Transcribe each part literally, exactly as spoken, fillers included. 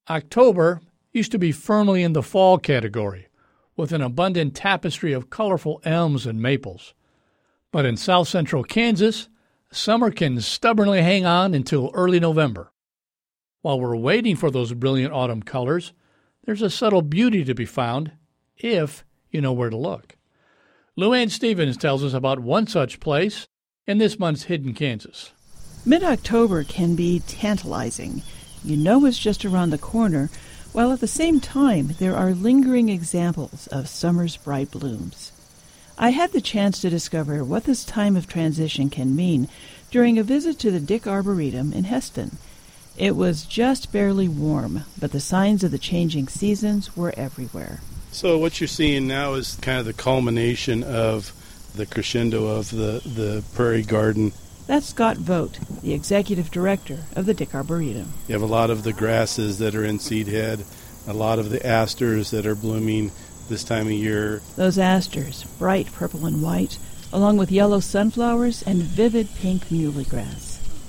October used to be firmly in the fall category, with an abundant tapestry of colorful elms and maples. But in south-central Kansas, summer can stubbornly hang on until early November. While we're waiting for those brilliant autumn colors, there's a subtle beauty to be found if you know where to look. Luann Stevens tells us about one such place in this month's Hidden Kansas. Mid-October can be tantalizing. You know it's just around the corner, while at the same time there are lingering examples of summer's bright blooms. I had the chance to discover what this time of transition can mean during a visit to the Dick Arboretum in Heston. It was just barely warm, but the signs of the changing seasons were everywhere. So what you're seeing now is kind of the culmination of the crescendo of the, the Prairie Garden. That's Scott Vogt, the executive director of the Dick Arboretum. You have a lot of the grasses that are in seed head, a lot of the asters that are blooming this time of year. Those asters, bright purple and white, along with yellow sunflowers and vivid pink muhly grass.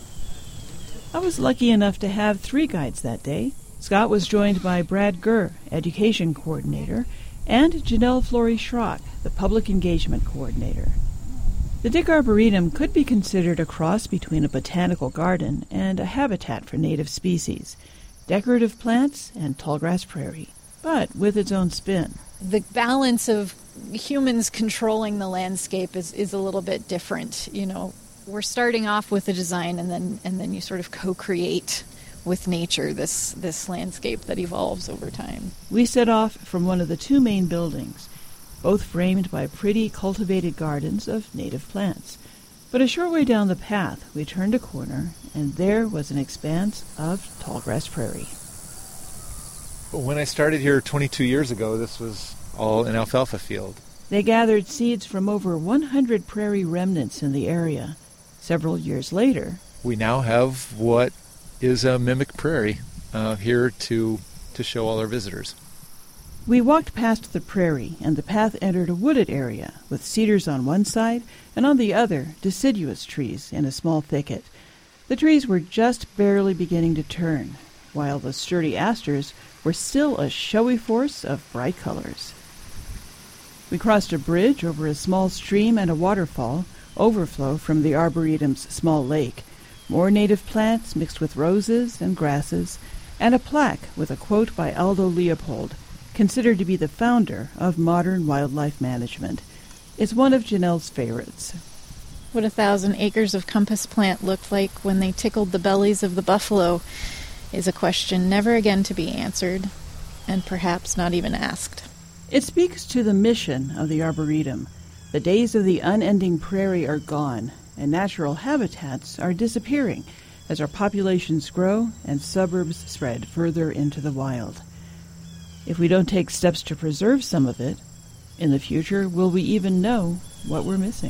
I was lucky enough to have three guides that day. Scott was joined by Brad Gurr, education coordinator, and Janelle Flory-Schrock, the public engagement coordinator. The Dick Arboretum could be considered a cross between a botanical garden and a habitat for native species, decorative plants and tallgrass prairie, but with its own spin. The balance of humans controlling the landscape is, is a little bit different. You know, we're starting off with a design and then and then you sort of co-create with nature this, this landscape that evolves over time. We set off from one of the two main buildings, both framed by pretty cultivated gardens of native plants. But a short way down the path, we turned a corner, and there was an expanse of tallgrass prairie. When I started here twenty-two years ago, this was all an alfalfa field. They gathered seeds from over one hundred prairie remnants in the area. Several years later, we now have what is a mimic prairie uh, here to, to show all our visitors. We walked past the prairie, and the path entered a wooded area with cedars on one side and on the other deciduous trees in a small thicket. The trees were just barely beginning to turn, while the sturdy asters were still a showy force of bright colors. We crossed a bridge over a small stream and a waterfall, overflow from the Arboretum's small lake, more native plants mixed with roses and grasses, and a plaque with a quote by Aldo Leopold, considered to be the founder of modern wildlife management. It's one of Janelle's favorites. What a thousand acres of compass plant looked like when they tickled the bellies of the buffalo is a question never again to be answered, and perhaps not even asked. It speaks to the mission of the Arboretum. The days of the unending prairie are gone, and natural habitats are disappearing as our populations grow and suburbs spread further into the wild. If we don't take steps to preserve some of it, in the future, will we even know what we're missing?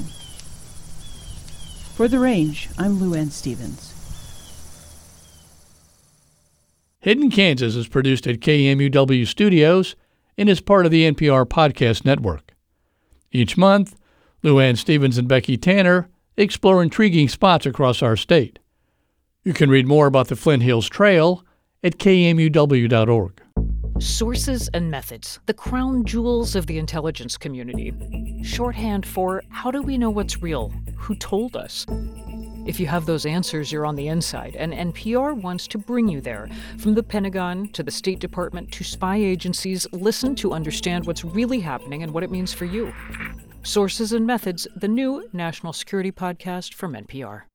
For The Range, I'm Luann Stevens. Hidden Kansas is produced at K M U W Studios and is part of the N P R Podcast Network. Each month, Luann Stevens and Becky Tanner explore intriguing spots across our state. You can read more about the Flint Hills Trail at K M U W dot org. Sources and methods, the crown jewels of the intelligence community. Shorthand for how do we know what's real? Who told us? If you have those answers, you're on the inside, and N P R wants to bring you there. From the Pentagon to the State Department to spy agencies, listen to understand what's really happening and what it means for you. Sources and Methods, the new national security podcast from N P R.